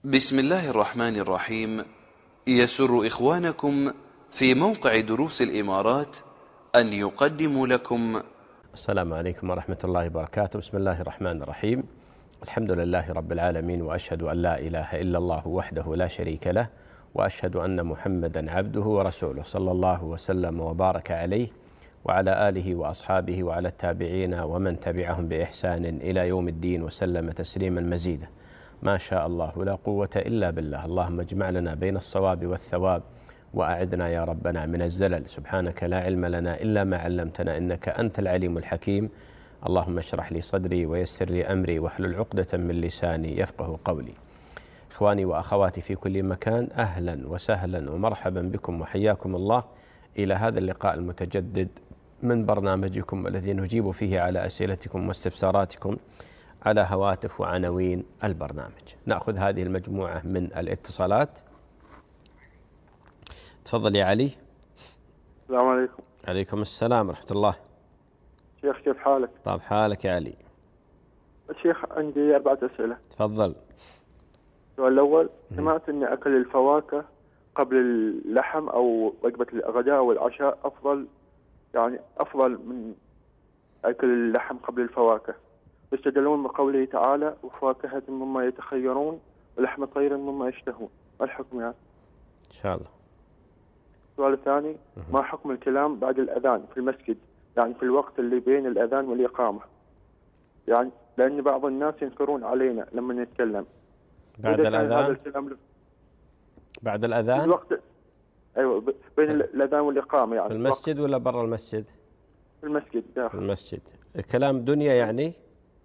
بسم الله الرحمن الرحيم. يسر إخوانكم في موقع دروس الإمارات أن يقدموا لكم السلام عليكم ورحمة الله وبركاته. بسم الله الرحمن الرحيم. الحمد لله رب العالمين، وأشهد أن لا إله إلا الله وحده لا شريك له، وأشهد أن محمدا عبده ورسوله، صلى الله وسلم وبارك عليه وعلى آله وأصحابه وعلى التابعين ومن تبعهم بإحسان إلى يوم الدين، وسلم تسليما مزيدا. ما شاء الله لا قوة إلا بالله. اللهم اجمع لنا بين الصواب والثواب، وأعذنا يا ربنا من الزلل. سبحانك لا علم لنا إلا ما علمتنا، إنك أنت العليم الحكيم. اللهم اشرح لي صدري ويسر لي أمري واحلل عقدة من لساني يفقه قولي. إخواني وأخواتي في كل مكان، أهلا وسهلا ومرحبا بكم وحياكم الله إلى هذا اللقاء المتجدد من برنامجكم الذي نجيب فيه على أسئلتكم واستفساراتكم على هواتف وعناوين البرنامج. نأخذ هذه المجموعة من الاتصالات. تفضل يا علي. السلام عليكم. عليكم السلام ورحمة الله. شيخ كيف حالك؟ طيب حالك يا علي؟ شيخ عندي 4 أسئلة. تفضل. السؤال الأول، سمعت أن أكل الفواكه قبل اللحم أو وجبة الغداء أو العشاء أفضل من أكل اللحم قبل الفواكه، يستدلون بقوله تعالى: وفواكهة مما يتخيرون ولحم طير مما يشتهون. ما الحكم يعني؟ إن شاء الله. السؤال الثاني، ما حكم الكلام بعد الأذان في المسجد، يعني في الوقت اللي بين الأذان والإقامة؟ يعني لأن بعض الناس ينكرون علينا لما نتكلم بعد الأذان. بعد الأذان؟ الوقت، أيوة، بين الأذان والإقامة، يعني في المسجد ولا برا المسجد؟ في المسجد داخل. في المسجد. الكلام دنيا يعني؟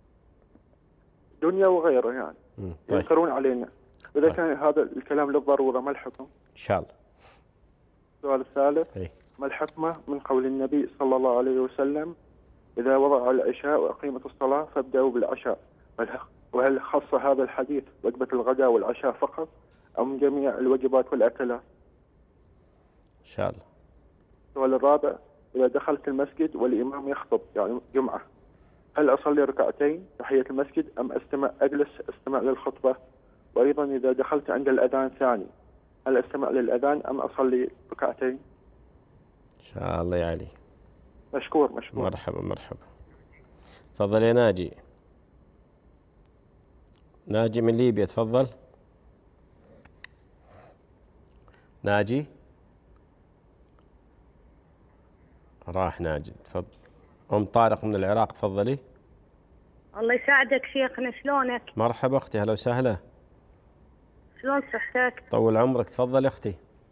دنيا وغيره يعني. طيب. ينكرون علينا. إذا طيب. كان هذا الكلام للضرورة ما الحكم؟ إن شاء الله. السؤال الثالث، ما الحكمة من قول النبي صلى الله عليه وسلم: إذا وضع العشاء وأقيمت الصلاة فابدأوا بالعشاء؟ وهل خص هذا الحديث وجبة الغداء والعشاء فقط أم جميع الوجبات والأكلات؟ إن شاء الله. السؤال الرابع، إذا دخلت المسجد والإمام يخطب يعني جمعة، هل أصلي ركعتين تحية المسجد أم أجلس أستمع للخطبة؟ وأيضا إذا دخلت عند الأذان ثاني، هل أستمع للأذان أم أصلي ركعتين؟ إن شاء الله يا علي. مشكور. مرحبا مرحبا. تفضل يا ناجي. ناجي من ليبيا، تفضل. ناجي راح. ناجي تفضل. أم طارق من العراق، تفضلي. الله يساعدك شيخنا، شلونك؟ مرحبا أختي، هلا وسهلا. شلون صحتك؟ طول عمرك. تفضل أختي.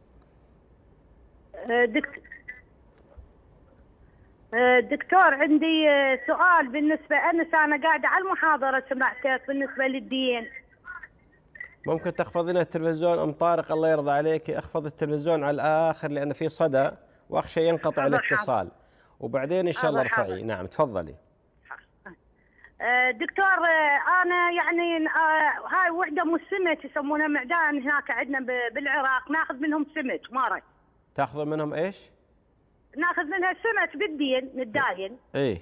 دكتور عندي سؤال. بالنسبة أنا قاعدة على المحاضرة سمعتك بالنسبة للدين. ممكن تخفضين التلفزيون أم طارق؟ الله يرضى عليك، اخفض التلفزيون على الآخر لأن في صدى وأخشى ينقطع الاتصال، وبعدين إن شاء الله ارفعي. نعم تفضلي. دكتور، أنا يعني هاي وحدة من السمك يسمونها معدان هناك عندنا بالعراق، ناخذ منهم سمك مرة. تاخذ منهم إيش؟ ناخذ منها سمك بالدين نتداين. إيه.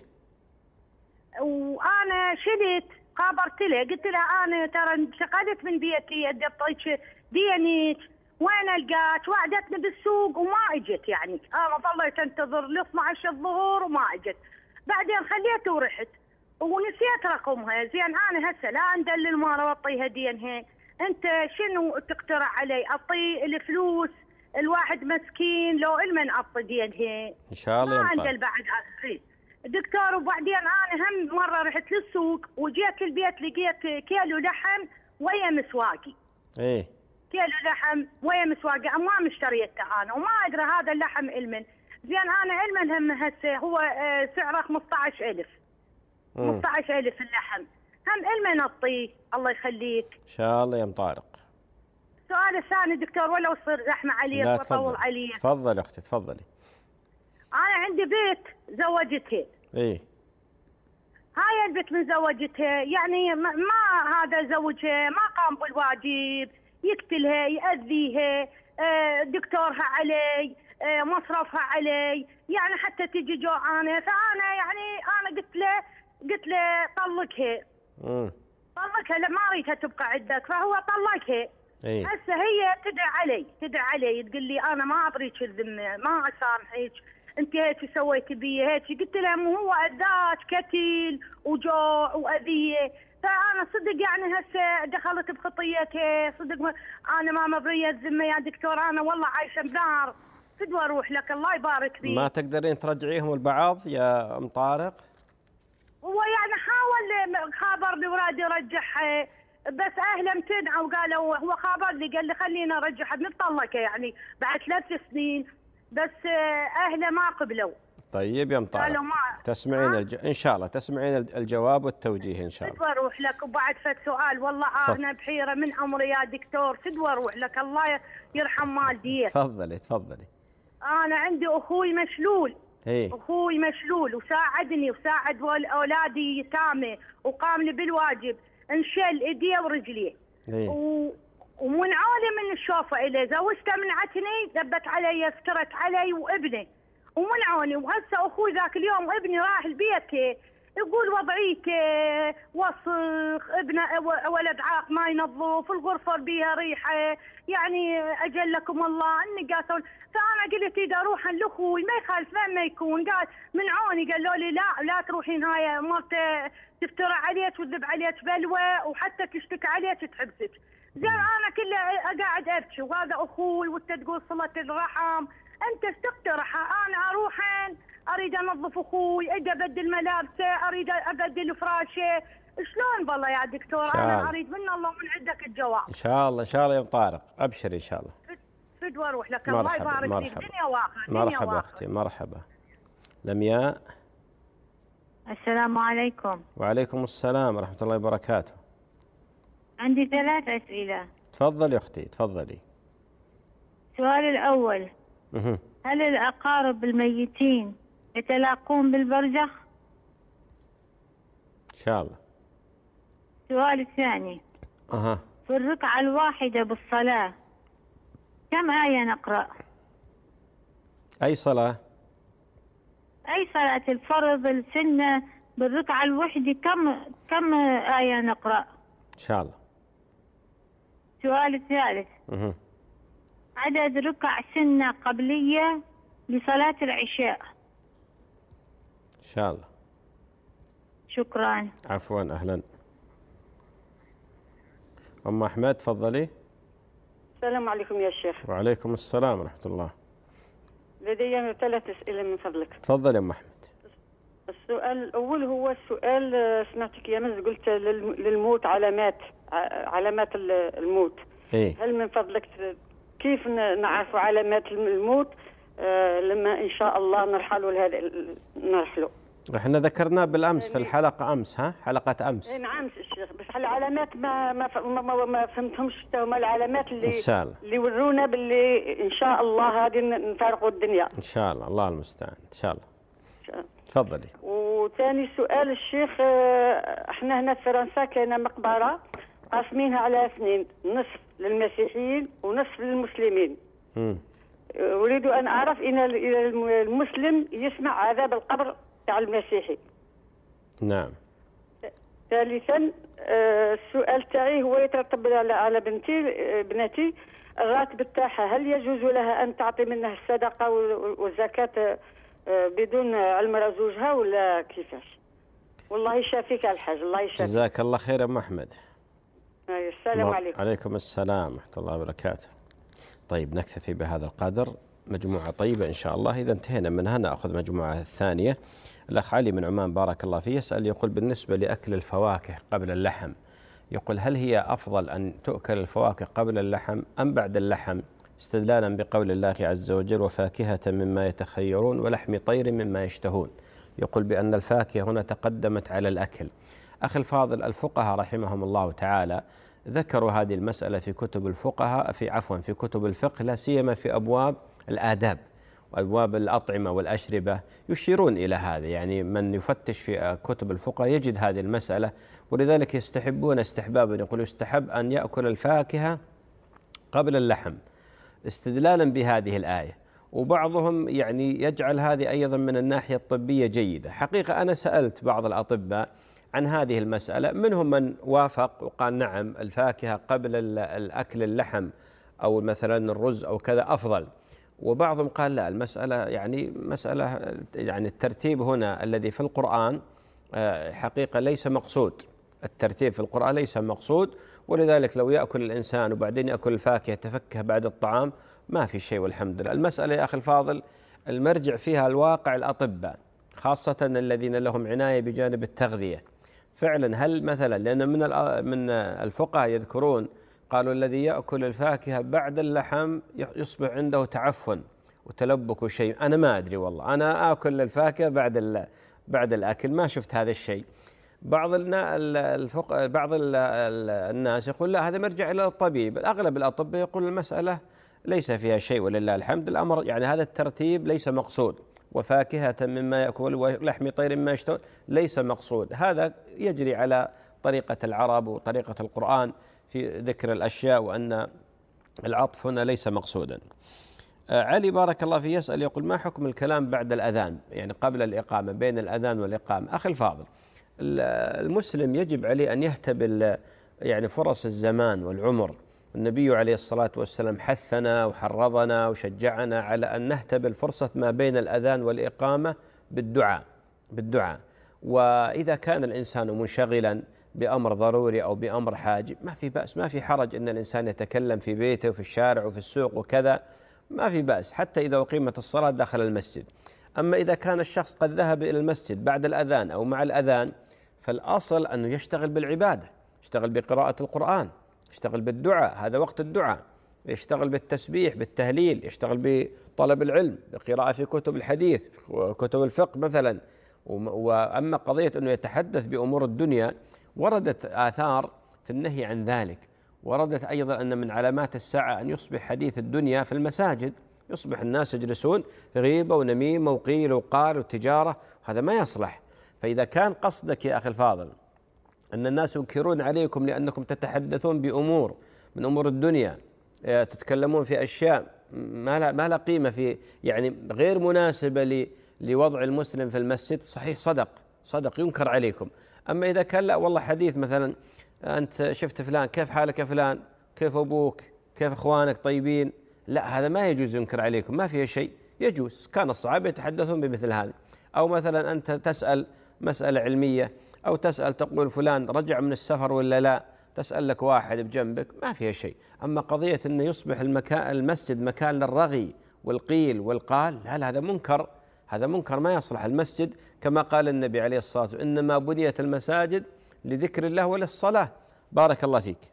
وأنا شلت خابرت له، قلت له أنا ترى انتقلت من بيتي أدي أعطيك دينك، وين القاك؟ وعدتني بالسوق وما اجت، يعني انا ظليت انتظر ل 12 الظهر وما اجت. بعدين خليته ورحت ونسيت رقمها. زين انا هسه لا اندلل مره واعطيها دينها، انت شنو تقترح علي؟ اعطي الفلوس الواحد مسكين لو المن اعطي دينها؟ ان شاء الله. ما اندل بعد اخي دكتور. وبعدين انا هم مره رحت للسوق وجيت البيت لقيت كيلو لحم ويا مسواقي. ايه. كيلو لحم ويا مسواقي ما مشتريته انا، وما ادري هذا اللحم المن. زين انا المن هم هسه هو سعره 15,000. 15,000 اللحم، هم المن اعطيه الله يخليك. ان شاء الله يا ام طارق. السؤال الثاني دكتور، ولو صر رحمه عليك وطول عليك. تفضلي اختي تفضلي. انا عندي بيت زوجتها. ايه. هاي البيت من زوجتها يعني ما هذا زوجها ما قام بالواجب، يقتلها يأذيها، دكتورها علي، مصرفها علي، يعني حتى تجي جوعانه. فانا يعني انا قلت له طلقها. طلقها لما اريدها تبقى عندك، فهو طلقها. اي هسه هي تدعي علي تقول لي انا ما اعطيك الذمه، ما اسامحك، انت هيك سويتي بي هيك. قلت لها مو هو اذاك قتل وجوع واذيه، فانا صدق يعني هسه دخلت بخطيتها صدق. انا ما مبريه الذمه يا دكتور، انا والله عايشه بنار. فدوى اروح لك الله يبارك فيك. ما تقدرين ترجعيهم البعض يا ام طارق؟ هو يعني حاول خابرني وراد يرجعها، بس اهله امتنعوا وقالوا، هو خابرني قال لي خلينا ارجعها بنطلقها يعني بعد 3 سنين، بس اهله ما قبلوا. طيب يا ام طارق قالوا ما تسمعين ان شاء الله تسمعين الجواب والتوجيه ان شاء الله. فدوى اروح لك. وبعد فد سؤال والله انا بحيره من امري يا دكتور، فدوى اروح لك الله يرحم والديه. تفضلي تفضلي. انا عندي اخوي مشلول. ايه اخوي مشلول وساعدني وساعد اولادي يتامى وقام لي بالواجب، انشل ايديه ورجليه. ايه ومنعوني من الشوفه اليه، زوجته منعتني، ذبت علي، سكرت علي وابني ومنعوني. وهسه اخوي ذاك اليوم ابني راح البيت يقول وضعيك وسخ، ابنه ولد عاق ما ينظف، الغرفه بيها ريحه، يعني اجلكم الله اني قاسوا. فانا قلت اذا اروح لاخوي ما يخالف وين ما يكون. قال منعوني، قالوا لي لا تروحين، هاي مرته تفترى عليك وتذب عليك بلوى وحتى تشتكي عليك تحبسك. زين انا كله قاعد ابكي، وهذا اخوي وانت تقول صله الرحم، انت ايش تقترح؟ انا اروحين اريد انظف اخوي، اجي ابدل ملابسه، اريد ابدل فراشه، شلون بالله يا دكتور؟ انا اريد من الله ومن عندك الجواب. ان شاء الله ان شاء الله يا ام طارق، ابشري ان شاء الله. فدوى اروح لك الله يبارك فيك. دنيا واخره. مرحبا اختي مرحبا. لمياء. السلام عليكم. وعليكم السلام ورحمه الله وبركاته. عندي 3 أسئلة. تفضلي اختي تفضلي. السؤال الأول، هل الأقارب الميتين يتلاقون بالبرزخ؟ ان شاء الله. السؤال الثاني، في الركعة الواحدة بالصلاة كم آية نقرأ؟ أي صلاة؟ أي صلاة، الفرض السنة بالركعة الواحدة كم آية نقرأ؟ إن شاء الله. السؤال الثالث، عدد ركع سنة قبلية لصلاة العشاء؟ إن شاء الله. شكرا. عفوا أهلا. أم أحمد تفضلي. السلام عليكم يا شيخ. وعليكم السلام ورحمة الله. لدي 3 أسئلة من فضلك. تفضلي يا أم أحمد. السؤال الأول هو السؤال، سمعتك يا مز قلت للموت علامات الموت. إيه؟ هل من فضلك كيف نعرف علامات الموت لما إن شاء الله نرحلوا؟ احنا ذكرناه بالأمس في الحلقة أمس، حلقة أمس. نعم الشيخ، بس العلامات ما فهمتهمش. هما العلامات اللي إن شاء الله اللي ورونا باللي إن شاء الله هذه نفارقوا الدنيا. إن شاء الله، الله المستعان. إن شاء الله. تفضلي. وثاني سؤال الشيخ، احنا هنا في فرنسا كاينه مقبره قاسمينها على 2، نصف للمسيحيين ونصف للمسلمين. اريد ان اعرف ان المسلم يسمع عذاب القبر تاع المسيحي. نعم. ثالثا السؤال تاعي هو يترتب على بنتي الراتب تاعها، هل يجوز لها ان تعطي منه الصدقه والزكاه بدون علم زوجها ولا كيفاش؟ والله يشافيك الحاج، الله يشافيك. جزاك الله خير يا ام احمد. السلام عليكم. عليكم السلام ورحمه الله وبركاته. طيب نكتفي بهذا القدر، مجموعه طيبه ان شاء الله. اذا انتهينا منها ناخذ مجموعه الثانيه. الاخ علي من عمان بارك الله فيه يسال، يقول بالنسبه لاكل الفواكه قبل اللحم، يقول هل هي افضل ان تؤكل الفواكه قبل اللحم ام بعد اللحم؟ استدلالا بقول الله عز وجل وفاكهة مما يتخيرون ولحم طير مما يشتهون. يقول بأن الفاكهة هنا تقدمت على الأكل. أخي الفاضل، الفقهاء رحمهم الله تعالى ذكروا هذه المسألة في كتب الفقهاء في كتب الفقه، لا سيما في أبواب الآداب وأبواب الأطعمة والأشربة يشيرون إلى هذا. يعني من يفتش في كتب الفقهاء يجد هذه المسألة، ولذلك يستحبون استحبابا، يقول يستحب أن يأكل الفاكهة قبل اللحم استدلالا بهذه الآية. وبعضهم يعني يجعل هذه أيضا من الناحية الطبية جيدة. حقيقة أنا سألت بعض الأطباء عن هذه المسألة. منهم من وافق وقال نعم الفاكهة قبل الأكل اللحم أو مثلا الرز أو كذا أفضل، وبعضهم قال لا، المسألة يعني الترتيب هنا الذي في القرآن حقيقة ليس مقصود، الترتيب في القرآن ليس مقصود، ولذلك لو يأكل الإنسان وبعدين يأكل الفاكهة تفكه بعد الطعام ما في شيء والحمد لله. المسألة يا أخي الفاضل المرجع فيها الواقع، الأطباء خاصة الذين لهم عناية بجانب التغذية فعلا. هل مثلا، لأن من الفقهاء يذكرون قالوا الذي يأكل الفاكهة بعد اللحم يصبح عنده تعفن وتلبك وشيء. أنا ما أدري والله، أنا آكل الفاكهة بعد الأكل، ما شفت هذا الشيء. بعض الناس يقول لا، هذا مرجع إلى الطبيب. أغلب الأطباء يقول المسألة ليس فيها شيء ولله الحمد. الأمر يعني هذا الترتيب ليس مقصود، وفاكهة مما يأكل ولحم طير مما يشتهون ليس مقصود. هذا يجري على طريقة العرب وطريقة القرآن في ذكر الأشياء، وأن العطف هنا ليس مقصودا. علي بارك الله فيه يسأل يقول ما حكم الكلام بعد الأذان، يعني قبل الإقامة، بين الأذان والإقامة؟ أخي الفاضل، المسلم يجب عليه أن يهتبل يعني فرص الزمان والعمر. النبي عليه الصلاة والسلام حثنا وحرضنا وشجعنا على أن نهتبل فرصة ما بين الأذان والإقامة بالدعاء. وإذا كان الإنسان منشغلا بأمر ضروري أو بأمر حاجة ما في بأس، ما في حرج أن الإنسان يتكلم في بيته وفي الشارع وفي السوق وكذا، ما في بأس حتى إذا أقيمت الصلاة داخل المسجد. أما إذا كان الشخص قد ذهب إلى المسجد بعد الأذان أو مع الأذان، فالأصل أنه يشتغل بالعبادة، يشتغل بقراءة القرآن، يشتغل بالدعاء، هذا وقت الدعاء، يشتغل بالتسبيح بالتهليل، يشتغل بطلب العلم، بقراءة في كتب الحديث، كتب الفقه مثلا. وأما قضية أنه يتحدث بأمور الدنيا، وردت آثار في النهي عن ذلك، وردت أيضا أن من علامات الساعة أن يصبح حديث الدنيا في المساجد، يصبح الناس يجلسون غيبة ونميمة وقيل وقال وتجارة، هذا ما يصلح. فإذا كان قصدك يا أخي الفاضل أن الناس ينكرون عليكم لأنكم تتحدثون بأمور من أمور الدنيا، تتكلمون في أشياء ما لها قيمة، في يعني غير مناسبة لوضع المسلم في المسجد، صحيح صدق ينكر عليكم. أما إذا كان لا والله حديث مثلا، أنت شفت فلان كيف حالك يا فلان، كيف أبوك، كيف إخوانك طيبين، لا هذا ما يجوز ينكر عليكم، ما فيه شيء، يجوز. كان الصحابة يتحدثون بمثل هذا. أو مثلا أنت تسأل مسألة علمية، أو تسأل تقول فلان رجع من السفر ولا لا، تسأل لك واحد بجنبك، ما فيها شيء. أما قضية أنه يصبح المسجد مكان للرغي والقيل والقال، لا هذا منكر ما يصلح. المسجد كما قال النبي عليه الصلاة والسلام إنما بنيت المساجد لذكر الله وللصلاة. بارك الله فيك.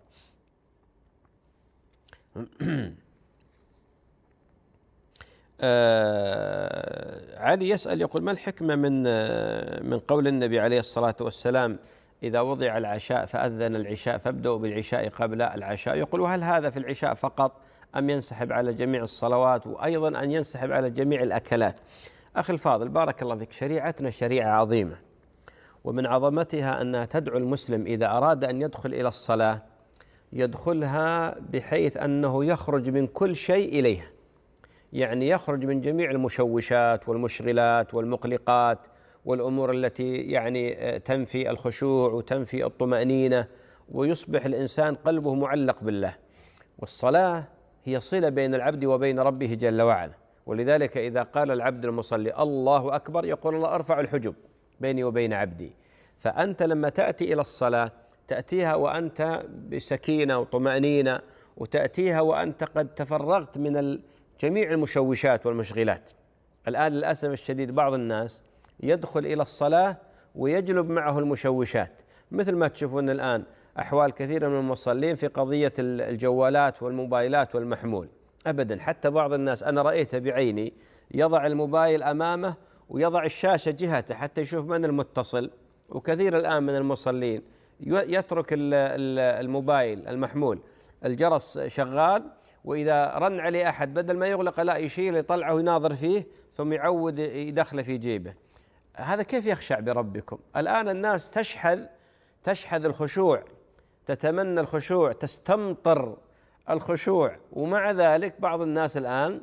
علي يسأل يقول ما الحكمة من قول النبي عليه الصلاة والسلام إذا وضع العشاء فأذن العشاء فابدأوا بالعشاء قبل العشاء؟ يقول وهل هذا في العشاء فقط أم ينسحب على جميع الصلوات، وأيضا أن ينسحب على جميع الأكلات؟ أخي الفاضل بارك الله فيك، شريعتنا شريعة عظيمة، ومن عظمتها أنها تدعو المسلم إذا أراد أن يدخل إلى الصلاة يدخلها بحيث أنه يخرج من كل شيء إليها، يعني يخرج من جميع المشوشات والمشغلات والمقلقات والأمور التي يعني تنفي الخشوع وتنفي الطمأنينة، ويصبح الإنسان قلبه معلق بالله. والصلاة هي صلة بين العبد وبين ربه جل وعلا، ولذلك إذا قال العبد المصلي الله أكبر يقول الله أرفع الحجب بيني وبين عبدي. فأنت لما تأتي إلى الصلاة تأتيها وأنت بسكينة وطمأنينة، وتأتيها وأنت قد تفرغت من جميع المشوشات والمشغلات. الآن للأسف الشديد بعض الناس يدخل إلى الصلاة ويجلب معه المشوشات، مثل ما تشوفون الآن أحوال كثيرة من المصلين في قضية الجوالات والموبايلات والمحمول. أبدا، حتى بعض الناس أنا رأيته بعيني يضع الموبايل أمامه ويضع الشاشة جهته حتى يشوف من المتصل. وكثير الآن من المصلين يترك الموبايل المحمول الجرس شغال، وإذا رن عليه أحد بدل ما يغلق لا يشيل يطلعه ويناظر فيه ثم يعود يدخله في جيبه. هذا كيف يخشع بربكم؟ الآن الناس تشحذ الخشوع، تتمنى الخشوع، تستمطر الخشوع، ومع ذلك بعض الناس الآن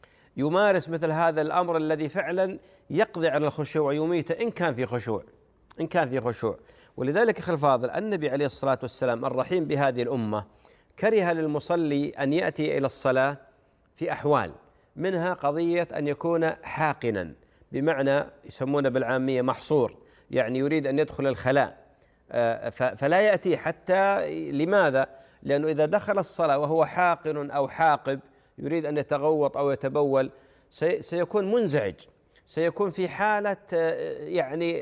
يمارس مثل هذا الأمر الذي فعلا يقضي على الخشوع ويميته إن كان في خشوع. إن كان في خشوع. ولذلك أخي الفاضل النبي عليه الصلاة والسلام الرحيم بهذه الأمة كره للمصلي أن يأتي إلى الصلاة في أحوال، منها قضية أن يكون حاقنا، بمعنى يسمونه بالعامية محصور، يعني يريد أن يدخل الخلاء فلا يأتي. حتى لماذا؟ لأنه إذا دخل الصلاة وهو حاقن أو حاقب يريد أن يتغوط أو يتبول سيكون منزعج، سيكون في حالة يعني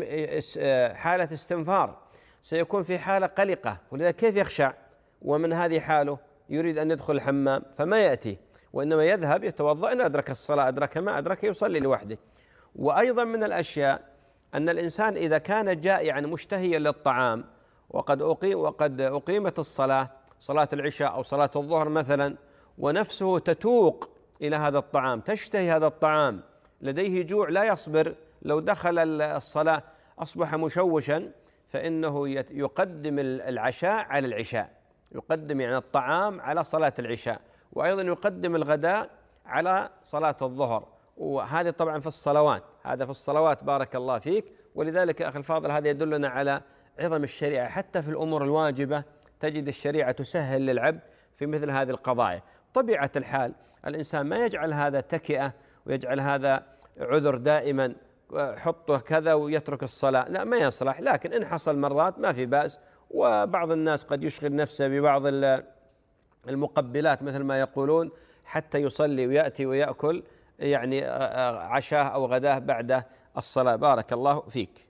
حالة استنفار، سيكون في حالة قلقة، ولذا كيف يخشع ومن هذه حاله يريد أن يدخل الحمام؟ فما يأتي، وإنما يذهب يتوضأ، إن أدرك الصلاة أدرك، ما أدرك يصلي لوحده. وأيضا من الأشياء أن الإنسان إذا كان جائعا مشتهيا للطعام وقد أقيمت الصلاة، صلاة العشاء أو صلاة الظهر مثلا، ونفسه تتوق إلى هذا الطعام، تشتهي هذا الطعام، لديه جوع لا يصبر، لو دخل الصلاة أصبح مشوشا، فإنه يقدم العشاء على العشاء، يقدم يعني الطعام على صلاة العشاء، وأيضا يقدم الغداء على صلاة الظهر. وهذا طبعا في الصلوات، هذا في الصلوات بارك الله فيك. ولذلك أخي الفاضل هذا يدلنا على عظم الشريعة، حتى في الأمور الواجبة تجد الشريعة تسهل للعبد في مثل هذه القضايا. طبيعة الحال الإنسان ما يجعل هذا تكئة ويجعل هذا عذر دائما، حطه كذا ويترك الصلاة، لا ما يصلح. لكن إن حصل مرات ما في بأس، وبعض الناس قد يشغل نفسه ببعض المقبلات مثل ما يقولون حتى يصلي ويأتي ويأكل يعني عشاه أو غداه بعد الصلاة. بارك الله فيك.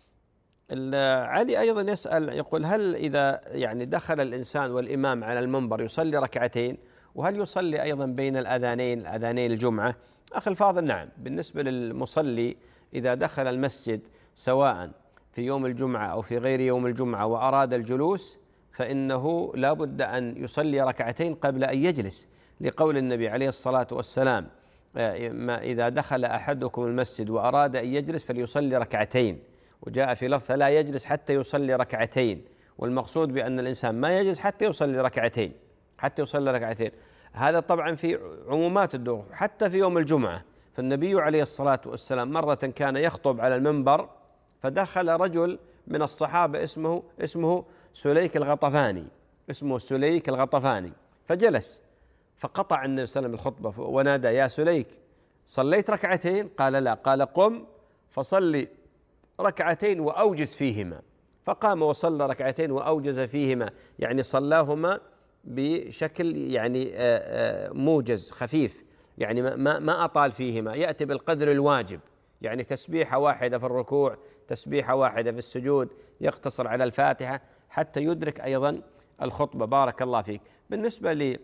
علي أيضا يسأل يقول: هل إذا يعني دخل الإنسان والإمام على المنبر يصلي ركعتين، وهل يصلي أيضا بين الأذانين الجمعة؟ أخي الفاضل نعم، بالنسبة للمصلي إذا دخل المسجد سواء في يوم الجمعة أو في غير يوم الجمعة وأراد الجلوس فإنه لا بد أن يصلي ركعتين قبل أن يجلس، لقول النبي عليه الصلاة والسلام: إذا دخل أحدكم المسجد وأراد أن يجلس فليصلي ركعتين. وجاء في لفظ: فلا يجلس حتى يصلي ركعتين. والمقصود بأن الإنسان ما يجلس حتى يصلي ركعتين، حتى يصلي ركعتين. هذا طبعا في عمومات الدور، حتى في يوم الجمعة. فالنبي عليه الصلاة والسلام مرة كان يخطب على المنبر، فدخل رجل من الصحابة اسمه سليك الغطفاني، اسمه سليك الغطفاني، فجلس، فقطع النبي صلى الله عليه وسلم الخطبة ونادى: يا سليك صليت ركعتين؟ قال: لا. قال: قم فصلي ركعتين وأوجز فيهما. فقام وصلى ركعتين وأوجز فيهما، يعني صلاهما بشكل يعني موجز خفيف، يعني ما أطال فيهما، يأتي بالقدر الواجب، يعني تسبيحة واحدة في الركوع، تسبيحة واحدة في السجود، يقتصر على الفاتحة حتى يدرك أيضا الخطبة. بارك الله فيك. بالنسبة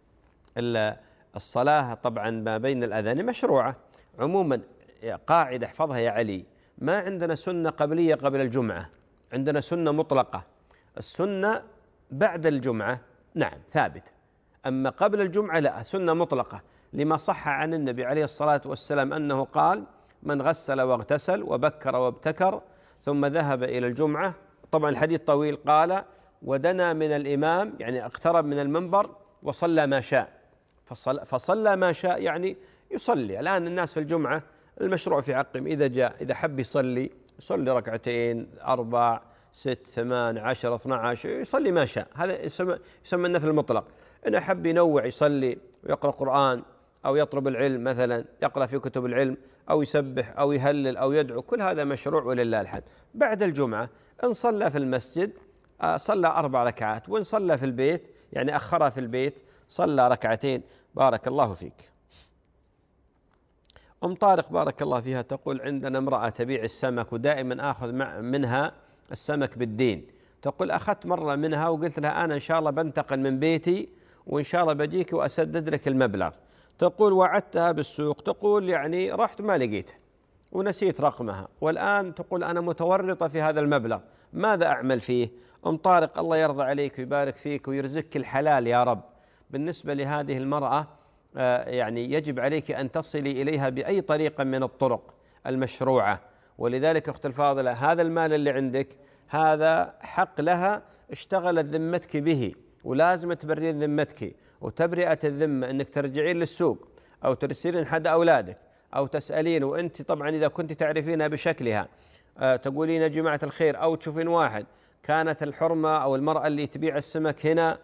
للصلاة طبعا ما بين الأذان مشروعة عموما، قاعدة احفظها يا علي: ما عندنا سنة قبلية قبل الجمعة، عندنا سنة مطلقة. السنة بعد الجمعة نعم ثابت، أما قبل الجمعة لا، سنة مطلقة، لما صح عن النبي عليه الصلاة والسلام أنه قال: من غسل واغتسل وبكر وابتكر ثم ذهب إلى الجمعة. طبعا الحديث طويل، قال: ودنا من الإمام، يعني اقترب من المنبر، وصلى ما شاء. فصلى ما شاء يعني يصلي. الآن الناس في الجمعة المشروع في حقهم إذا حب يصلي ركعتين، 4 6 8 10 12، يصلي ما شاء. هذا يسمى النفل المطلق. إن أحب ينوع يصلي ويقرأ قرآن أو يطلب العلم، مثلا يقرأ في كتب العلم أو يسبح أو يهلل أو يدعو، كل هذا مشروع ولله الحمد. بعد الجمعة إن صلى في المسجد صلى 4 ركعات، وإن صلى في البيت يعني أخرها في البيت صلى ركعتين. بارك الله فيك. أم طارق بارك الله فيها تقول: عندنا امرأة تبيع السمك ودائما آخذ منها السمك بالدين. تقول: أخذت مرة منها وقلت لها أنا إن شاء الله بنتقل من بيتي وإن شاء الله بجيك وأسدد لك المبلغ. تقول: وعدتها بالسوق، تقول يعني رحت ما لقيتها ونسيت رقمها، والآن تقول أنا متورطة في هذا المبلغ، ماذا أعمل فيه؟ أم طارق الله يرضى عليك ويبارك فيك ويرزقك الحلال يا رب. بالنسبة لهذه المرأة يعني يجب عليك أن تصلي إليها بأي طريقة من الطرق المشروعة. ولذلك أخت الفاضلة هذا المال اللي عندك هذا حق لها، اشتغلت ذمتك به، ولازم تبرين ذمتك. وتبرئة الذمة أنك ترجعين للسوق أو ترسلين حد أولادك أو تسألين، وأنت طبعا إذا كنت تعرفينها بشكلها تقولين يا جماعة الخير، أو تشوفين واحد كانت الحرمة أو المرأة اللي تبيع السمك هنا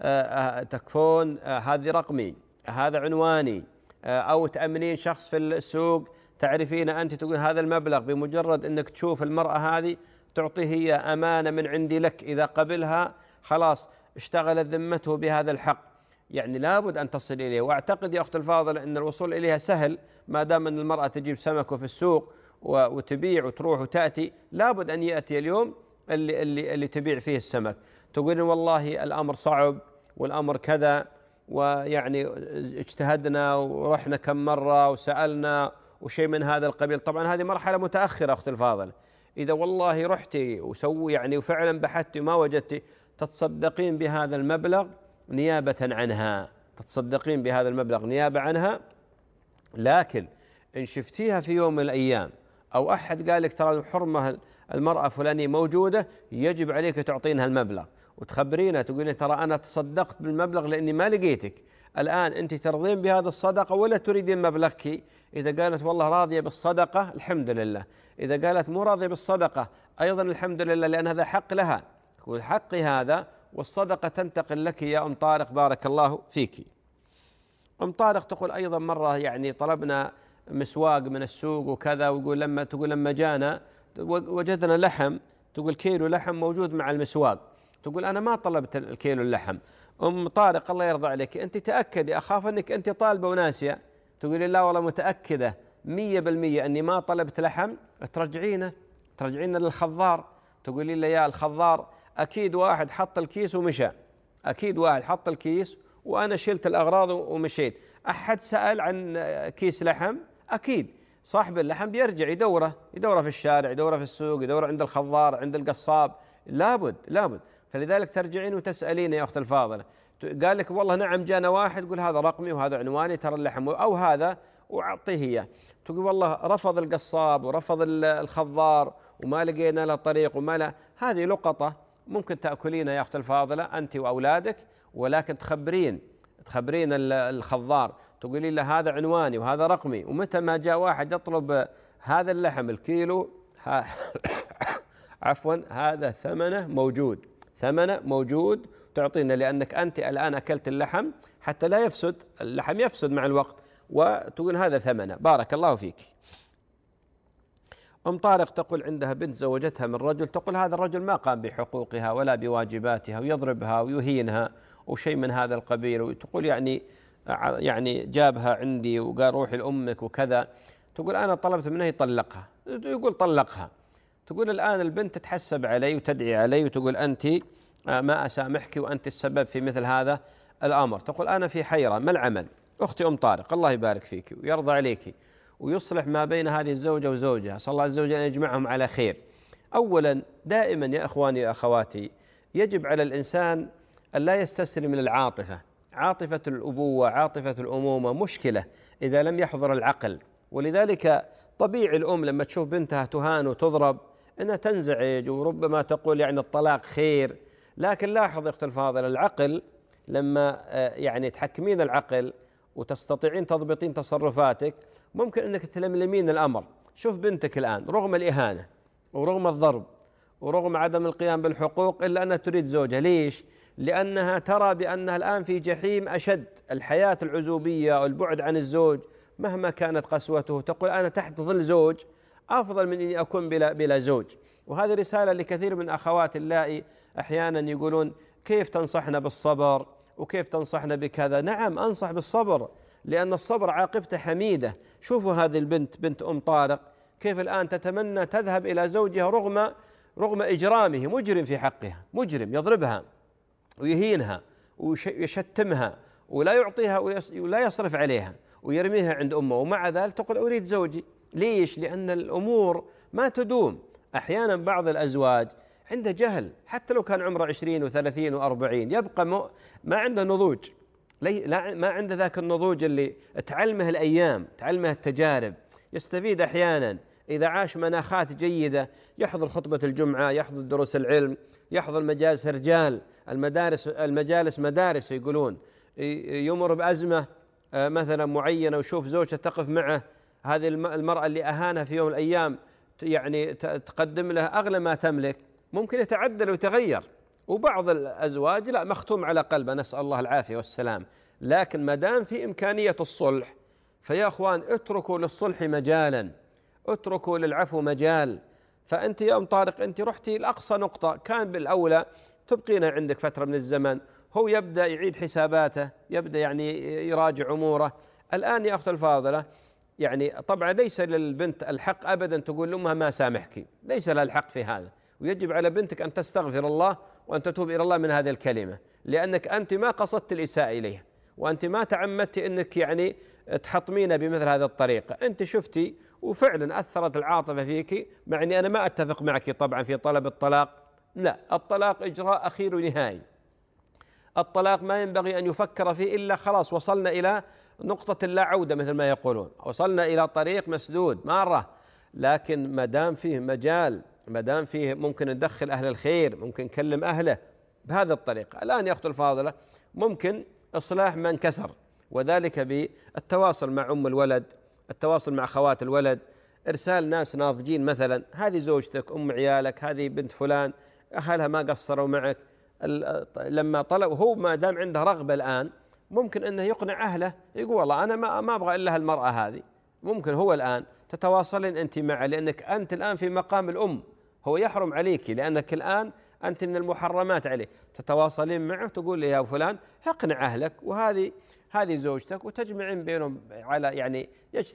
تكفون هذه رقمي، هذا عنواني، أو تأمنين شخص في السوق تعرفين أنت تقول هذا المبلغ، بمجرد أنك تشوف المرأة هذه تعطيه هي أمانة من عندي لك، إذا قبلها خلاص اشتغلت ذمته بهذا الحق. يعني لابد أن تصل إليه. وأعتقد يا أخت الفاضلة أن الوصول إليها سهل، ما دام أن المرأة تجيب سمكه في السوق وتبيع وتروح وتأتي، لابد أن يأتي اليوم اللي تبيع فيه السمك، تقول والله الأمر صعب والأمر كذا، ويعني اجتهدنا ورحنا كم مرة وسألنا وشيء من هذا القبيل. طبعا هذه مرحلة متأخرة أخت الفاضلة. إذا والله رحتي وسوي يعني وفعلا بحثتي وما وجدتي، تتصدقين بهذا المبلغ نيابة عنها، تتصدقين بهذا المبلغ نيابة عنها. لكن إن شفتيها في يوم من الأيام أو أحد قال لك ترى حرمة المرأة فلانية موجودة، يجب عليك تعطينها المبلغ وتخبرينها، تقولين ترى أنا تصدقت بالمبلغ لأني ما لقيتك، الآن أنت ترضين بهذا الصدقة ولا تريدين مبلغك؟ إذا قالت والله راضية بالصدقة الحمد لله، إذا قالت مو راضية بالصدقة أيضا الحمد لله، لأن هذا حق لها، يقول حقي هذا والصدقة تنتقل لك يا أم طارق بارك الله فيك. أم طارق تقول أيضا مرة يعني طلبنا مسواق من السوق وكذا، ويقول لما جانا وجدنا لحم، تقول كيلو لحم موجود مع المسواق، تقول أنا ما طلبت الكيلو اللحم. أم طارق الله يرضى عليك أنت تأكدي، أخاف أنك أنت طالبة وناسية، تقولي لا والله متأكدة 100% أني ما طلبت لحم، ترجعينه للخضار، تقولي له يا الخضار أكيد واحد حط الكيس ومشى، أكيد واحد حط الكيس وأنا شلت الأغراض ومشيت، أحد سأل عن كيس لحم؟ أكيد صاحب اللحم بيرجع يدوره في الشارع، يدوره في السوق، يدوره عند الخضار، عند القصاب، لابد. فلذلك ترجعين وتسألين يا أخت الفاضلة، قال لك والله نعم جانا واحد، قول هذا رقمي وهذا عنواني، ترى اللحم أو هذا وأعطيه إياه، تقول والله رفض القصاب ورفض الخضار وما لقينا له طريق وما له، هذه لقطة ممكن تأكلينها يا أخت الفاضلة أنت وأولادك، ولكن تخبرين الخضار، تقولي له هذا عنواني وهذا رقمي، ومتى ما جاء واحد يطلب هذا اللحم الكيلو عفوا هذا ثمنه موجود تعطينا، لأنك أنت الآن أكلت اللحم حتى لا يفسد، اللحم يفسد مع الوقت، وتقول هذا ثمنه بارك الله فيك. أم طارق تقول عندها بنت زوجتها من رجل، تقول هذا الرجل ما قام بحقوقها ولا بواجباتها ويضربها ويهينها وشيء من هذا القبيل، وتقول يعني جابها عندي وقال روحي لأمك وكذا، تقول أنا طلبت منه يطلقها، يقول طلقها، تقول الآن البنت تتحسب علي وتدعي علي وتقول أنت ما أسامحك وأنت السبب في مثل هذا الأمر، تقول أنا في حيرة ما العمل؟ أختي أم طارق الله يبارك فيك ويرضى عليك ويصلح ما بين هذه الزوجة وزوجها، صلى الله عز وجل أن يجمعهم على خير. أولا دائما يا أخواني وأخواتي يجب على الإنسان أن لا يستسلم للعاطفة، عاطفة الأبوة عاطفة الأمومة مشكلة إذا لم يحضر العقل، ولذلك طبيعي الأم لما تشوف بنتها تهان وتضرب أنها تنزعج وربما تقول يعني الطلاق خير، لكن لاحظ يا أخت الفاضل العقل لما يعني تحكمين العقل وتستطيعين تضبطين تصرفاتك ممكن أنك تلملمين الأمر. شوف بنتك الآن رغم الإهانة ورغم الضرب ورغم عدم القيام بالحقوق إلا أنها تريد زوجها، ليش؟ لأنها ترى بأنها الآن في جحيم أشد، الحياة العزوبية والبعد عن الزوج مهما كانت قسوته، تقول أنا تحت ظل زوج أفضل من أني أكون بلا زوج. وهذه رسالة لكثير من أخوات اللائي أحيانا يقولون كيف تنصحنا بالصبر وكيف تنصحنا بكذا؟ نعم أنصح بالصبر، لأن الصبر عاقبته حميدة. شوفوا هذه البنت بنت أم طارق كيف الآن تتمنى تذهب إلى زوجها رغم إجرامه، مجرم في حقها، مجرم يضربها ويهينها ويشتمها ولا يعطيها ولا يصرف عليها ويرميها عند أمه، ومع ذلك تقول أريد زوجي. ليش؟ لأن الأمور ما تدوم. أحيانا بعض الأزواج عنده جهل حتى لو كان عمره 20 و30 و40 يبقى ما عنده نضوج، ما عنده ذاك النضوج اللي تعلمه الأيام، تعلمه التجارب. يستفيد أحيانا إذا عاش مناخات جيدة، يحضر خطبة الجمعة، يحضر دروس العلم، يحضر مجالس رجال، المجالس مدارس يقولون، يمر بأزمة مثلا معينة ويشوف زوجته تقف معه، هذه المرأة اللي أهانها في يوم من الأيام يعني تقدم له أغلى ما تملك، ممكن يتعدل ويتغير. وبعض الأزواج لا، مختوم على قلبه، نسأل الله العافية والسلام. لكن ما دام في إمكانية الصلح، فيا أخوان اتركوا للصلح مجالا، اتركوا للعفو مجال. فأنت يا أم طارق أنت رحتي لأقصى نقطة، كان بالأولى تبقينا عندك فترة من الزمن، هو يبدأ يعيد حساباته، يبدأ يعني يراجع أموره. الآن يا أخت الفاضلة يعني طبعا ليس للبنت الحق أبدا تقول لأمها ما سامحك، ليس لها الحق في هذا، ويجب على بنتك أن تستغفر الله وأن تتوب إلى الله من هذه الكلمة، لأنك أنت ما قصدت الإساءة إليها، وأنت ما تعمدت أنك يعني تحطمين بمثل هذه الطريقة. أنت شفتي وفعلا أثرت العاطفة فيك، مع أني أنا ما أتفق معك طبعا في طلب الطلاق، لا، الطلاق إجراء أخير ونهائي، الطلاق ما ينبغي أن يفكر فيه إلا خلاص وصلنا إلى نقطة لا عودة مثل ما يقولون، وصلنا إلى طريق مسدود مرة. لكن ما دام فيه مجال، ما دام فيه ممكن ندخل أهل الخير، ممكن نكلم أهله بهذه الطريقة. الآن يا أخت الفاضلة ممكن إصلاح ما انكسر، وذلك بالتواصل مع أم الولد، التواصل مع أخوات الولد، إرسال ناس ناضجين، مثلا هذه زوجتك أم عيالك، هذه بنت فلان، أهلها ما قصروا معك، لما طلب هو ما دام عنده رغبة الآن ممكن أنه يقنع أهله، يقول والله أنا ما أبغى إلا المرأة هذه. ممكن هو الآن تتواصلين أنت معه، لأنك أنت الآن في مقام الأم، هو يحرم عليك لأنك الآن أنت من المحرمات عليه، تتواصلين معه تقول لي يا فلان اقنع أهلك وهذه زوجتك، وتجمعين بينهم على يعني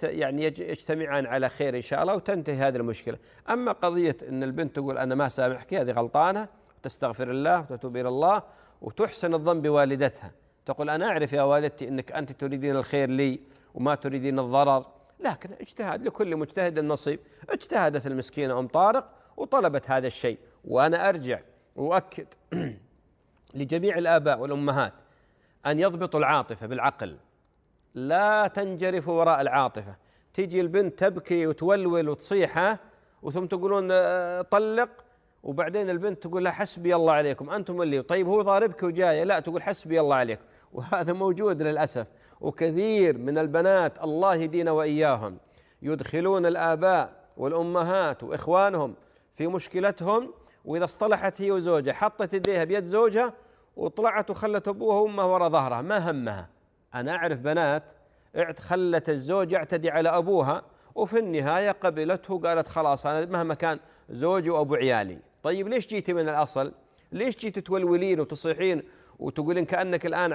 يجتمعان على خير إن شاء الله وتنتهي هذه المشكلة. أما قضية أن البنت تقول أنا ما سامحك، هذه غلطانة، تستغفر الله وتتوب إلى الله وتحسن الظن بوالدتها، تقول أنا أعرف يا والدتي أنك أنت تريدين الخير لي وما تريدين الضرر، لكن اجتهاد، لكل مجتهد النصيب. اجتهدت المسكينة أم طارق وطلبت هذا الشيء. وأنا أرجع وأؤكد لجميع الآباء والأمهات أن يضبطوا العاطفة بالعقل، لا تنجرفوا وراء العاطفة. تيجي البنت تبكي وتولول وتصيح وثم تقولون طلق، وبعدين البنت تقول لا حسبي الله عليكم أنتم اللي، طيب هو ضاربك وجاية، لا تقول حسبي الله عليكم. وهذا موجود للأسف، وكثير من البنات الله يهدينا وإياهم يدخلون الآباء والأمهات وإخوانهم في مشكلتهم، وإذا اصطلحت هي وزوجها حطت يديها بيد زوجها وطلعت وخلت أبوها وأمها وراء ظهرها ما همها. أنا أعرف بنات خلت الزوج يعتدي على أبوها وفي النهاية قبلته، قالت خلاص أنا مهما كان زوجي وأبو عيالي. طيب ليش جيتي من الأصل؟ ليش جيتي تولولين وتصيحين وتقولين كأنك الآن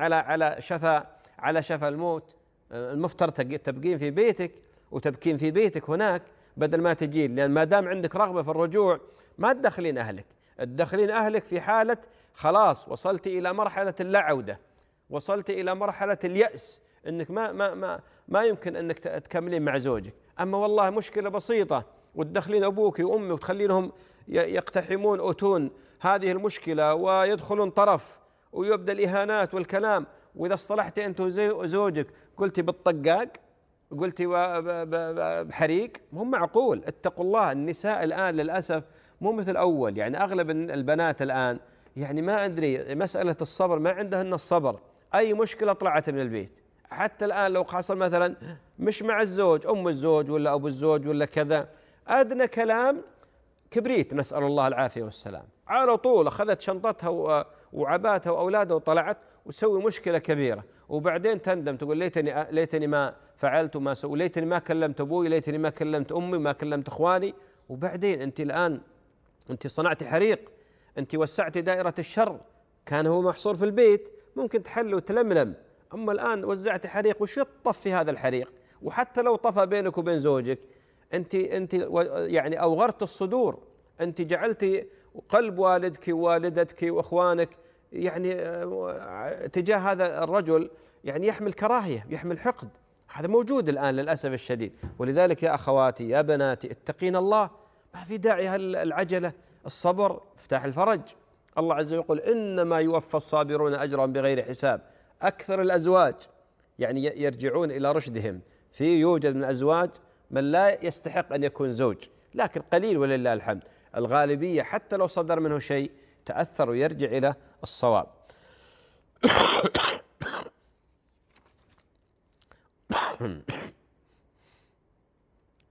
على شفا الموت؟ المفترض تبقين في بيتك وتبكين في بيتك هناك بدل ما تجين، لأن ما دام عندك رغبة في الرجوع ما تدخلين أهلك، تدخلين أهلك في حالة خلاص وصلت إلى مرحلة اللا عودة، وصلت إلى مرحلة اليأس، أنك ما يمكن أنك تكملين مع زوجك. أما والله مشكلة بسيطة وتدخلين أبوك وأمك وتخلينهم يقتحمون أتون هذه المشكلة ويدخلون طرف ويبدأ الإهانات والكلام، وإذا اصطلحت أنت وزوجك قلتي بالطقاق، قلتي بحريق، مو معقول. اتقوا الله. النساء الآن للأسف مو مثل أول، يعني أغلب البنات الآن يعني ما أدري مسألة الصبر، ما عندهن الصبر، أي مشكلة طلعت من البيت. حتى الآن لو حصل مثلا مش مع الزوج، أم الزوج ولا أبو الزوج ولا كذا، أدنى كلام كبريت، نسأل الله العافية والسلام، على طول أخذت شنطتها وعباتها وأولادها وطلعت وتسوي مشكلة كبيرة، وبعدين تندم تقول ليتني ما فعلت وما سويت، ليتني ما كلمت أبوي، ليتني ما كلمت أمي، ما كلمت إخواني. وبعدين أنت الآن أنت صنعتي حريق، أنت وسعتي دائرة الشر، كان هو محصور في البيت ممكن تحل وتلملم، أما الآن وزعتي حريق. وش يطفي هذا الحريق؟ وحتى لو طفى بينك وبين زوجك أنت يعني أوغرت الصدور، أنت جعلتي قلب والدك ووالدتك وإخوانك يعني تجاه هذا الرجل يعني يحمل كراهية، يحمل حقد. هذا موجود الآن للأسف الشديد. ولذلك يا أخواتي يا بناتي اتقين الله، ما في داعي العجلة، الصبر مفتاح الفرج. الله عز وجل يقول إنما يوفى الصابرون أجرهم بغير حساب. أكثر الأزواج يعني يرجعون إلى رشدهم، يوجد من الأزواج من لا يستحق أن يكون زوج، لكن قليل ولله الحمد. الغالبية حتى لو صدر منه شيء تأثر ويرجع إلى الصواب.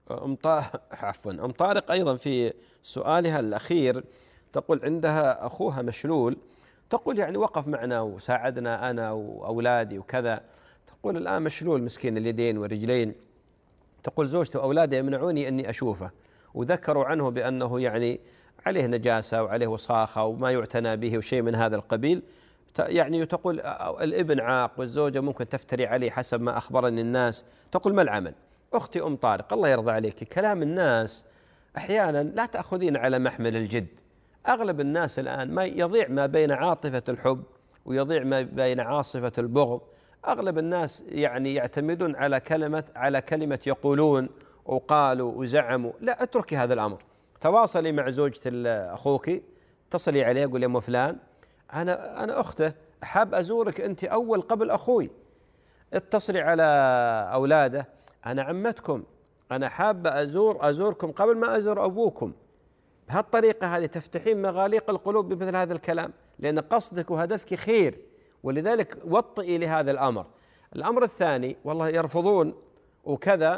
عفوا أم طارق أيضا في سؤالها الأخير تقول عندها أخوها مشلول، تقول يعني وقف معنا وساعدنا أنا وأولادي وكذا، تقول الآن مشلول مسكين اليدين والرجلين، تقول زوجته وأولادي يمنعوني أني أشوفه، وذكروا عنه بأنه يعني عليه نجاسة وعليه وصاخة وما يعتنى به وشيء من هذا القبيل، يعني تقول الابن عاق والزوجة ممكن تفتري عليه حسب ما أخبرني الناس، تقول ما العمل؟ أختي أم طارق الله يرضى عليك، كلام الناس أحيانا لا تأخذين على محمل الجد. أغلب الناس الآن ما يضيع ما بين عاطفة الحب ويضيع ما بين عاصفة البغض. أغلب الناس يعني يعتمدون على كلمة يقولون وقالوا وزعموا. لا، اتركي هذا الأمر، تواصلي مع زوجة أخوك، اتصلي عليه قولي يا أم فلان أنا أخته أحب أزورك أنت أول قبل أخوي، اتصلي على أولاده أنا عمتكم، أنا حابة أزوركم قبل ما أزور أبوكم. بهالطريقة هذه تفتحين مغاليق القلوب بمثل هذا الكلام، لأن قصدك وهدفك خير، ولذلك وطئي لهذا الأمر. الأمر الثاني والله يرفضون وكذا،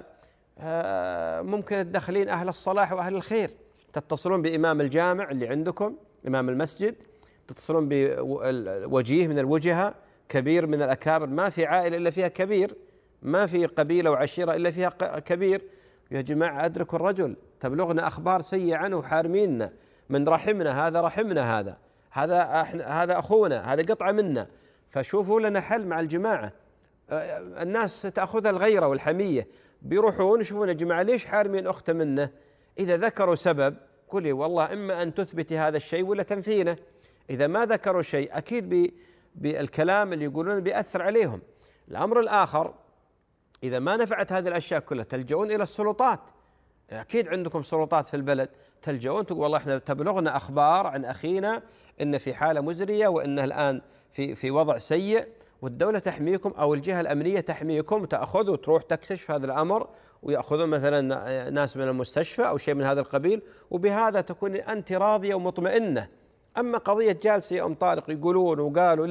ممكن تدخلين أهل الصلاح وأهل الخير، تتصلون بإمام الجامع اللي عندكم، إمام المسجد، تتصلون بوجيه من الوجهة، كبير من الأكابر، ما في عائلة إلا فيها كبير، ما في قبيلة وعشيرة إلا فيها كبير. يا جماعة أدركوا الرجل، تبلغنا أخبار سيئة عنه وحارميننا من رحمنا، هذا رحمنا، هذا أخونا، هذا قطعة منا، فشوفوا لنا حل مع الجماعة. الناس تأخذ الغيرة والحمية، بيروحون يشوفون يا جماعة ليش حارمين أخته منه، إذا ذكروا سبب قولي والله إما أن تثبتي هذا الشيء ولا تنفينه، إذا ما ذكروا شيء أكيد بالكلام اللي يقولون بيأثر عليهم. الأمر الآخر إذا ما نفعت هذه الأشياء كلها تلجؤون إلى السلطات، أكيد عندكم سلطات في البلد، تلجؤون تقول والله إحنا تبلغنا أخبار عن أخينا إن في حالة مزرية وإنه الآن في وضع سيء، والدولة تحميكم أو الجهة الأمنية تحميكم، تأخذوا تروح تكتشف هذا الأمر ويأخذون مثلا ناس من المستشفى أو شيء من هذا القبيل، وبهذا تكون أنت راضية ومطمئنة. أما قضية جالسة يا أم طارق يقولون وقالوا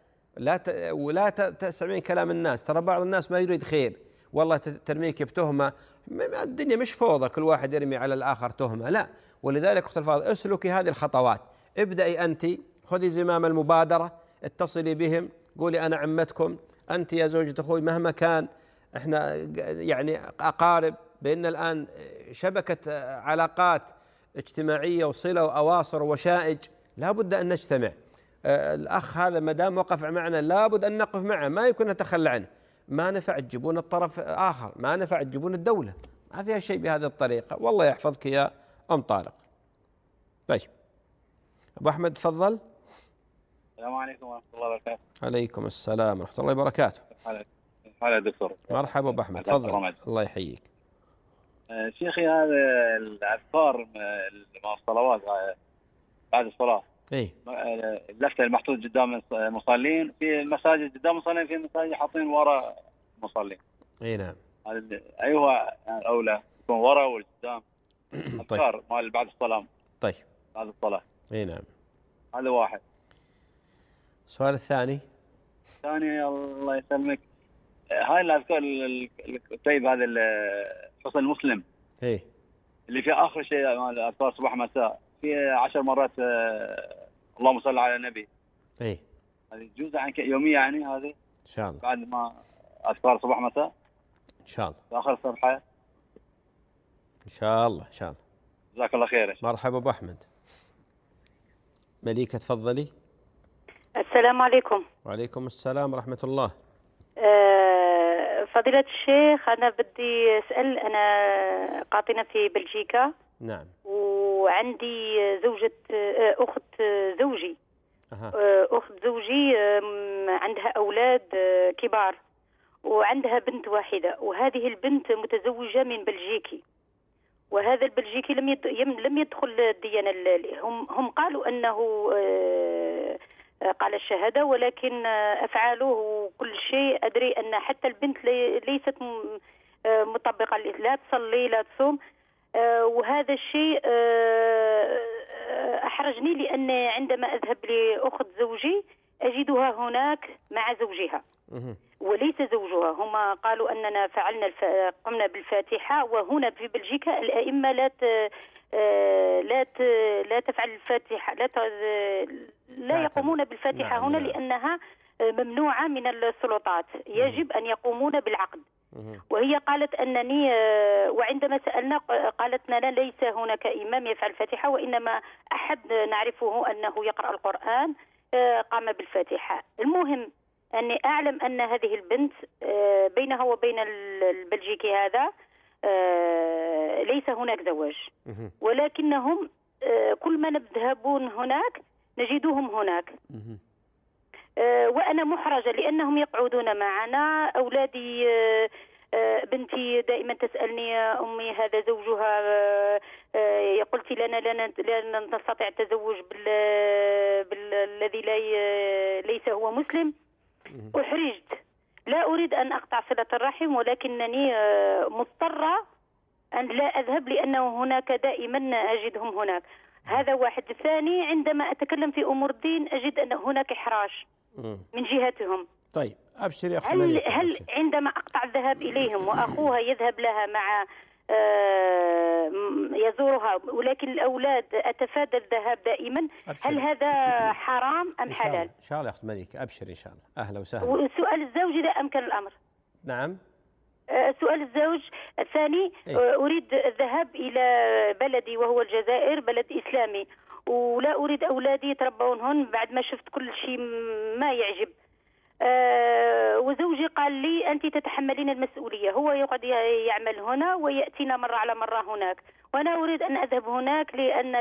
ولا تسمعين كلام الناس، ترى بعض الناس ما يريد خير، والله ترميك بتهمة، الدنيا مش فوضى كل واحد يرمي على الآخر تهمة، لا. ولذلك أخت الفاضل اسلكي هذه الخطوات، ابدأي أنت، خذي زمام المبادرة، اتصلي بهم، قولي أنا عمتكم، أنت يا زوجة أخوي، مهما كان إحنا يعني أقارب، بيننا الآن شبكة علاقات اجتماعية وصلة وأواصر وشائج، لا بد أن نجتمع. الأخ هذا ما دام وقف معنا لا بد أن نقف معه، ما يكون نتخلى عنه، ما نفع تجيبون الطرف آخر، ما نفع تجيبون الدولة، ما فيها شيء بهذه الطريقة. والله يحفظك يا أم طارق. طيب أبو أحمد تفضل. السلام عليكم ورحمة الله وبركاته. عليكم السلام ورحمة الله وبركاته. هلا دكتور. مرحبا أبو أحمد تفضل. الله يحييك. شيخي هذا الأذكار مع الصلوات بعد الصلاة. إيه. اللفتة المحطوط قدام المصلين في مساجد، قدام المصلين في مساجد حاطين وراء المصلين. إيه نعم. أيوة أولى يكون وراء والقدام. أذكار مال بعد الصلاة. طيب. بعد الصلاة. إيه نعم. هذا واحد. السؤال الثاني. الثاني الله يسلمك، هاي الأذكار الكتيب هذا حصن المسلم. إيه. اللي في آخر شيء مال أذكار صباح مساء في 10 مرات اللهم صل على النبي. إيه. هذه جزء عن يومية يعني هذه. إن شاء الله. بعد ما أذكار صباح مساء. إن شاء الله. في آخر الصفحة. إن شاء الله إن شاء الله. جزاك الله خير. مرحبا أبو أحمد. مليكة تفضلي. السلام عليكم. وعليكم السلام ورحمة الله. فضيلة الشيخ، أنا بدي أسأل، أنا قاطنة في بلجيكا. نعم. وعندي أخت زوجي. أخت زوجي عندها أولاد كبار وعندها بنت واحدة، وهذه البنت متزوجة من بلجيكي، وهذا البلجيكي لم يدخل الديانة. هم قالوا أنه قال الشهادة، ولكن أفعاله وكل شيء أدري أن حتى البنت ليست مطبقة، لا تصلي لا تصوم، وهذا الشيء أحرجني، لأن عندما أذهب لأخت زوجي أجدها هناك مع زوجها وليس زوجها. هم قالوا أننا فعلنا قمنا بالفاتحة، وهنا في بلجيكا الأئمة لا تفعل الفاتحة، لا يقومون بالفاتحة هنا لأنها ممنوعة من السلطات، يجب أن يقومون بالعقد. وهي قالت أنني، وعندما سألنا قالت لنا ليس هناك إمام يفعل الفاتحة، وإنما أحد نعرفه أنه يقرأ القرآن قام بالفاتحة. المهم أني أعلم أن هذه البنت بينها وبين البلجيكي هذا ليس هناك زواج، ولكنهم كل ما نذهبون هناك نجدهم هناك. وأنا محرجة لأنهم يقعدون معنا. أولادي، بنتي دائما تسألني يا أمي هذا زوجها، قلت لنا لا نستطيع التزوج بالذي ليس هو مسلم. أحرجت، لا أريد أن أقطع صلة الرحم، ولكنني مضطرة أن لا أذهب لأنه هناك دائما أجدهم هناك. هذا واحد. ثاني، عندما أتكلم في أمور الدين أجد أن هناك إحراج من جهتهم. طيب أبشر يا أخت هل مليكة. عندما أقطع الذهاب إليهم وأخوها يذهب لها مع يزورها، ولكن الأولاد أتفادى الذهاب دائما، هل هذا حرام أم حلال؟ إن شاء الله يا أخت مليكة، أبشر إن شاء الله. أهلا وسهلا. وسؤال الزوج إذا أمكن الأمر. نعم. سؤال الزوج الثاني، أريد الذهاب إلى بلدي وهو الجزائر، بلد إسلامي، ولا أريد أولادي يتربون هون بعد ما شفت كل شيء ما يعجب. وزوجي قال لي أنت تتحملين المسؤولية، هو يقعد يعمل هنا ويأتينا مرة على مرة هناك، وأنا أريد أن أذهب هناك لأن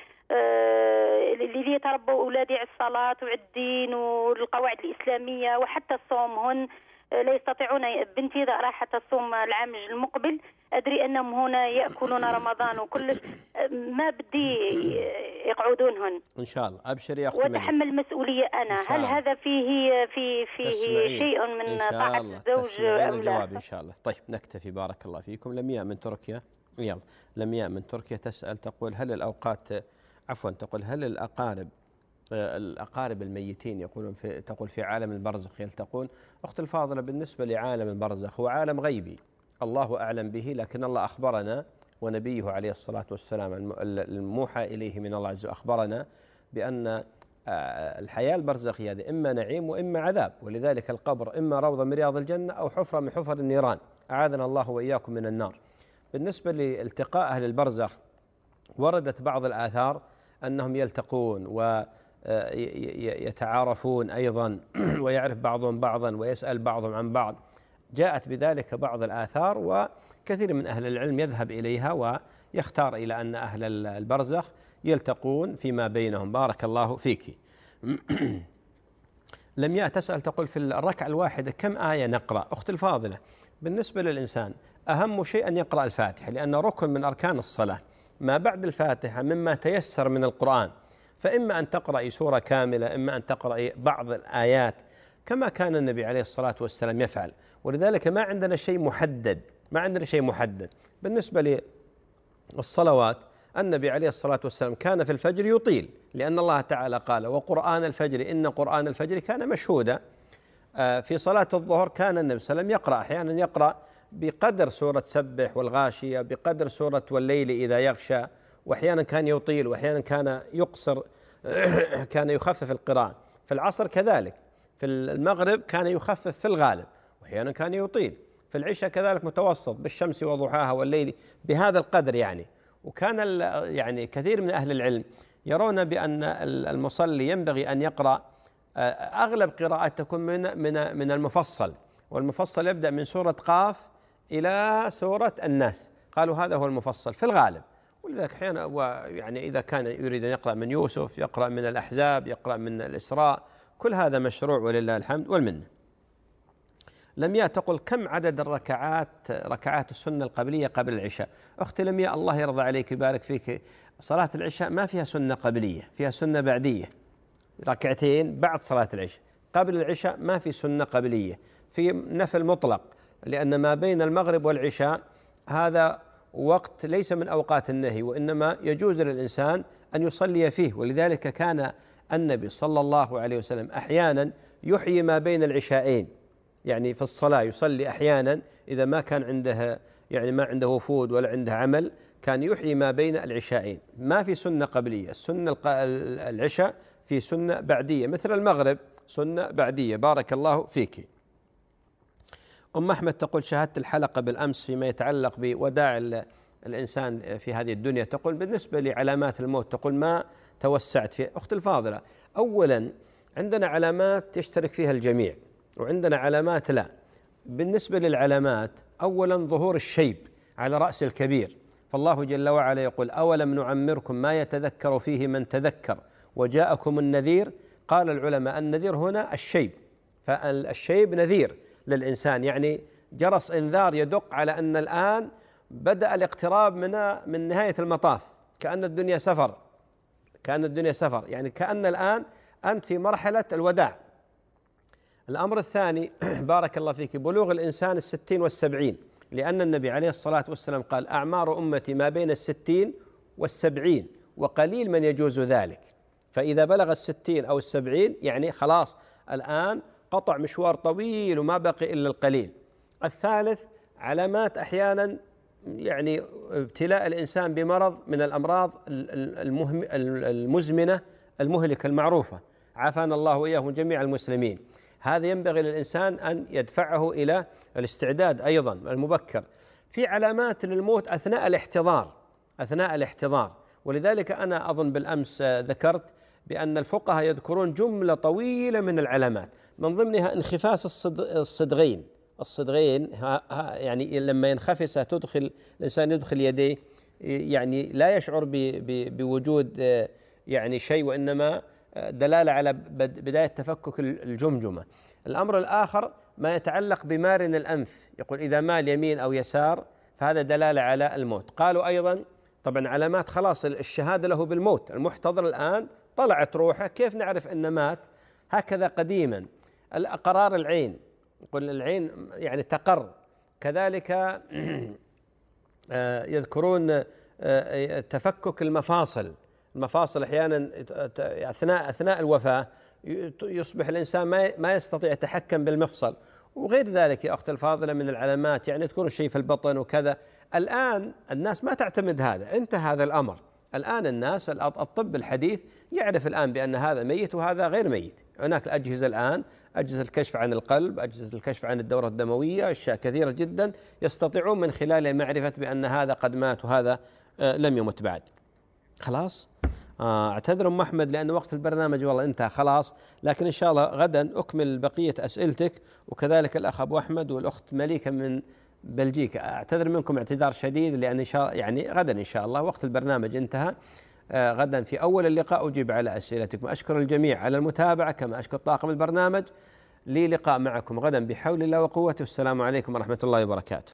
اللي يتربوا أولادي على الصلاة والدين والقواعد الإسلامية وحتى الصوم هن لا يستطيعون. بنتي إذا راحت الصوم العام المقبل أدري أنهم هنا يأكلون رمضان وكل ما بدي يقعدون هن. إن شاء الله. أبشر يا أخت مليكة. وتحمل المسؤولية أنا. هل هذا فيه شيء من طاعة الزوج أم لا؟ الجواب إن شاء الله. طيب نكتفي. بارك الله فيكم. لمياء من تركيا. يلا لمياء من تركيا تسأل، تقول هل الأوقات تقول هل الأقارب الميتين يقولون تقول في عالم البرزخ يلتقون؟ أخت الفاضلة، بالنسبة لعالم البرزخ هو عالم غيبي الله أعلم به، لكن الله أخبرنا ونبيه عليه الصلاة والسلام الموحى إليه من الله عز وجل أخبرنا بأن الحياة البرزخية هذه إما نعيم وإما عذاب، ولذلك القبر إما روضة من رياض الجنة أو حفرة من حفر النيران، أعاذنا الله وإياكم من النار. بالنسبة لالتقاء أهل البرزخ وردت بعض الآثار أنهم يلتقون ويتعارفون أيضا ويعرف بعضهم بعضا ويسأل بعضهم عن بعض، جاءت بذلك بعض الآثار، وكثير من أهل العلم يذهب إليها ويختار إلى أن أهل البرزخ يلتقون فيما بينهم. بارك الله فيك. لمياء تسأل تقول في الركعة الواحدة كم آية نقرأ؟ أخت الفاضلة، بالنسبة للإنسان أهم شيء أن يقرأ الفاتحة، لأن ركن من أركان الصلاة. ما بعد الفاتحة مما تيسر من القرآن، فإما أن تقرأ سورة كاملة، إما أن تقرأ بعض الآيات كما كان النبي عليه الصلاة والسلام يفعل. ولذلك ما عندنا شيء محدد. بالنسبة للصلوات النبي عليه الصلاة والسلام كان في الفجر يطيل، لأن الله تعالى قال وقرآن الفجر إن قرآن الفجر كان مشهودا. في صلاة الظهر كان النبي صلى الله عليه وسلم يقرأ، أحيانا يقرأ بقدر سورة سبح والغاشية، بقدر سورة والليل إذا يغشى، وأحيانا كان يطيل وأحيانا كان يقصر، كان يخفف القراءة. في العصر كذلك، في المغرب كان يخفف في الغالب وأحيانا كان يطيل، في العشاء كذلك متوسط بالشمس وضحاها والليل بهذا القدر يعني. وكان يعني كثير من أهل العلم يرون بأن المصلي ينبغي أن يقرأ أغلب قراءة تكون من المفصل، والمفصل يبدأ من سورة قاف إلى سورة الناس، قالوا هذا هو المفصل في الغالب. ولذلك أحيانا يعني إذا كان يريد أن يقرأ من يوسف، يقرأ من الأحزاب، يقرأ من الإسراء، كل هذا مشروع ولله الحمد والمنة. لمياء تقول كم عدد ركعات السنة القبلية قبل العشاء؟ أختي لمياء الله يرضى عليك ويبارك فيك، صلاة العشاء ما فيها سنة قبلية، فيها سنة بعدية، ركعتين بعد صلاة العشاء. قبل العشاء ما في سنة قبلية، في نفل مطلق، لأن ما بين المغرب والعشاء هذا وقت ليس من أوقات النهي، وإنما يجوز للإنسان أن يصلي فيه. ولذلك كان النبي صلى الله عليه وسلم أحيانا يحيي ما بين العشاءين، يعني في الصلاة يصلي أحيانا إذا ما كان عنده يعني ما عنده وفود ولا عنده عمل كان يحيي ما بين العشاءين. ما في سنة قبلية، السنة العشاء في سنة بعدية، مثل المغرب سنة بعدية. بارك الله فيك. أم أحمد تقول شاهدت الحلقة بالأمس فيما يتعلق بوداع الإنسان في هذه الدنيا. تقول بالنسبة لعلامات الموت تقول ما توسعت فيها. أخت الفاضلة، أولا عندنا علامات يشترك فيها الجميع وعندنا علامات لا. بالنسبة للعلامات أولا ظهور الشيب على رأس الكبير، فالله جل وعلا يقول أولم نعمركم ما يتذكر فيه من تذكر وجاءكم النذير. قال العلماء النذير هنا الشيب، فالشيب نذير للإنسان، يعني جرس إنذار يدق على أن الآن بدأ الاقتراب من نهاية المطاف، كأن الدنيا سفر، يعني كأن الآن أنت في مرحلة الوداع. الأمر الثاني بارك الله فيك بلوغ الإنسان 60 و70، لأن النبي عليه الصلاة والسلام قال أعمار أمتي ما بين 60 و70 وقليل من يجوز ذلك. فإذا بلغ 60 أو 70 يعني خلاص الآن قطع مشوار طويل وما بقي إلا القليل. الثالث علامات أحيانا يعني ابتلاء الإنسان بمرض من الأمراض المزمنة المهلكة المعروفة، عافانا الله وإياهم جميع المسلمين. هذا ينبغي للإنسان أن يدفعه إلى الاستعداد أيضا المبكر. في علامات للموت أثناء الاحتضار، ولذلك أنا أظن بالأمس ذكرت بأن الفقهاء يذكرون جملة طويلة من العلامات، من ضمنها انخفاس الصدغين يعني لما ينخفس تدخل الإنسان يدخل يديه يعني لا يشعر بوجود يعني شيء، وإنما دلالة على بداية تفكك الجمجمة. الأمر الآخر ما يتعلق بمارن الأنف، يقول إذا مال يمين أو يسار فهذا دلالة على الموت. قالوا أيضا طبعا علامات خلاص الشهادة له بالموت، المحتضر الآن طلعت روحه كيف نعرف أنه مات؟ هكذا قديما قرار العين، يقول العين يعني تقر. كذلك يذكرون تفكك المفاصل أحيانا أثناء الوفاة يصبح الإنسان ما يستطيع يتحكم بالمفصل، وغير ذلك يا أخت الفاضلة من العلامات، يعني تكون شيء في البطن وكذا. الآن الناس ما تعتمد هذا، انتهى هذا الأمر. الآن الناس الطب الحديث يعرف الآن بأن هذا ميت وهذا غير ميت. هناك الأجهزة الآن، أجهزة الكشف عن القلب، أجهزة الكشف عن الدورة الدموية، أشياء كثيرة جدا يستطيعون من خلالها معرفة بأن هذا قد مات وهذا لم يمت بعد. خلاص اعتذر أم أحمد لأن وقت البرنامج والله انتهى خلاص، لكن إن شاء الله غدا أكمل بقية أسئلتك، وكذلك الأخ أبو أحمد والأخت مليكة من بلجيكا. أعتذر منكم اعتذار شديد لأن إن شاء يعني غدا إن شاء الله وقت البرنامج انتهى. غدا في أول اللقاء أجيب على أسئلتكم. أشكر الجميع على المتابعة كما أشكر طاقم البرنامج. لي لقاء معكم غدا بحول الله وقوته. والسلام عليكم ورحمة الله وبركاته.